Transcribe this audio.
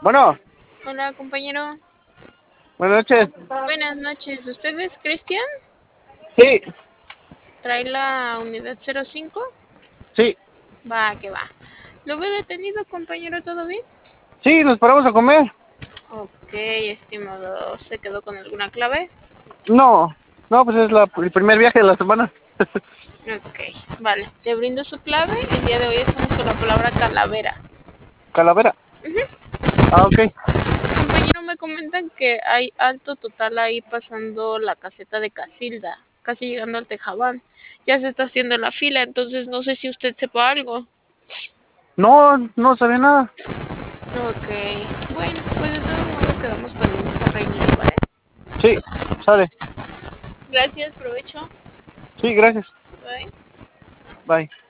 Bueno, Hola, compañero. buenas noches. Buenas noches. ¿Usted es Cristian? Sí, ¿Trae la unidad 05? sí, Va, que va. ¿Lo veo detenido, compañero? ¿Todo bien? sí, nos paramos a comer. Ok, estimado. ¿Se quedó con alguna clave? No, no, pues es el primer viaje de la semana. Ok, vale. Le brindo su clave. El día de hoy estamos con la palabra calavera. Calavera. Ujú. Ah, ok. Compañero, me comentan que hay alto total ahí pasando la caseta de Casilda, casi llegando al Tejabán. Ya se está haciendo la fila, entonces no sé si usted sepa algo. No, no sabía nada. Ok, bueno, pues de todos modos quedamos pendientes al reinicio, ¿vale? Sí, sale. Gracias, provecho. Sí, gracias. Bye. Bye.